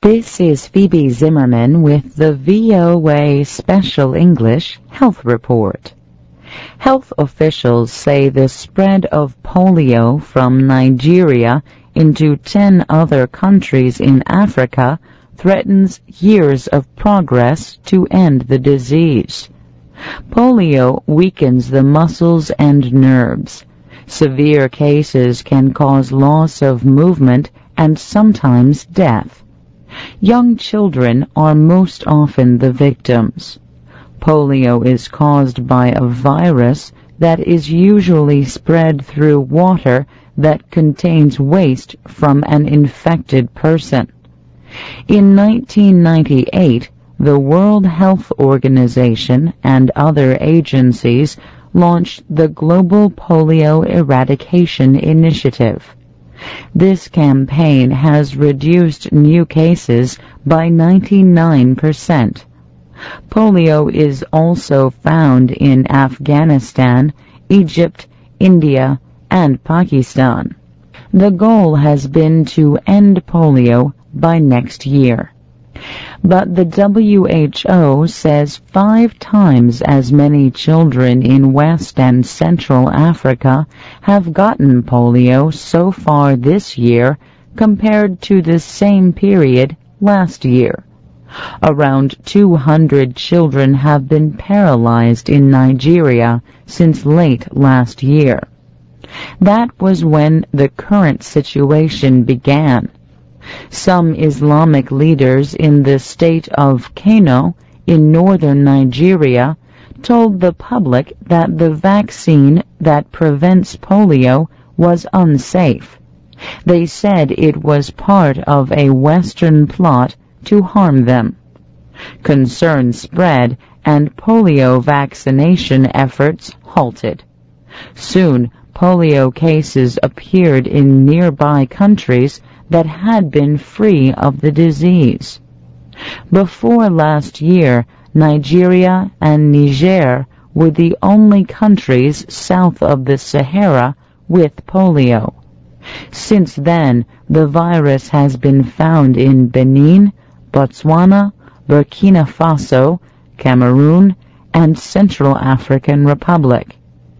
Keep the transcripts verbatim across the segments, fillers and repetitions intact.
This is Phoebe Zimmerman with the V O A Special English Health Report. Health officials say the spread of polio from Nigeria into ten other countries in Africa threatens years of progress to end the disease. Polio weakens the muscles and nerves. Severe cases can cause loss of movement and sometimes death. Young children are most often the victims. Polio is caused by a virus that is usually spread through water that contains waste from an infected person. In nineteen ninety-eight, the World Health Organization and other agencies launched the Global Polio Eradication Initiative. This campaign has reduced new cases by ninety-nine percent. Polio is also found in Afghanistan, Egypt, India, and Pakistan. The goal has been to end polio by next year. But the W H O says five times as many children in West and Central Africa have gotten polio so far this year compared to the same period last year. Around two hundred children have been paralyzed in Nigeria since late last year. That was when the current situation began. Some Islamic leaders in the state of Kano in northern Nigeria told the public that the vaccine that prevents polio was unsafe. They said it was part of a Western plot to harm them. Concern spread and polio vaccination efforts halted. Soon, polio cases appeared in nearby countries that had been free of the disease. Before last year, Nigeria and Niger were the only countries south of the Sahara with polio. Since then, the virus has been found in Benin, Botswana, Burkina Faso, Cameroon, and Central African Republic.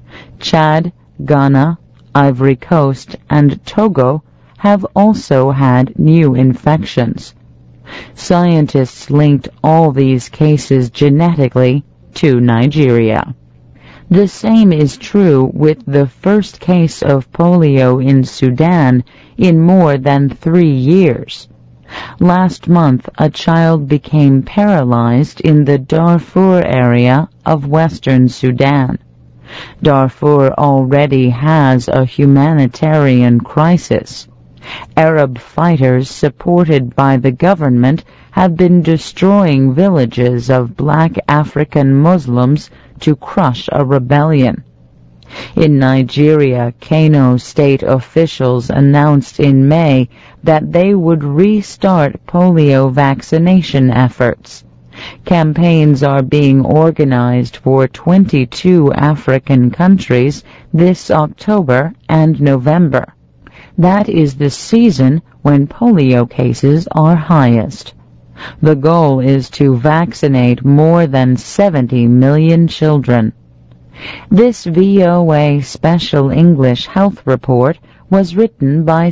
Chad, Ghana, Ivory Coast, and Togo have also had new infections. Scientists linked all these cases genetically to Nigeria. The same is true with the first case of polio in Sudan in more than three years. Last month, a child became paralyzed in the Darfur area of western Sudan. Darfur already has a humanitarian crisis. Arab fighters supported by the government have been destroying villages of black African Muslims to crush a rebellion. In Nigeria, Kano state officials announced in May that they would restart polio vaccination efforts. Campaigns are being organized for twenty-two African countries this October and November. That is the season when polio cases are highest. The goal is to vaccinate more than seventy million children. This V O A Special English Health Report was written by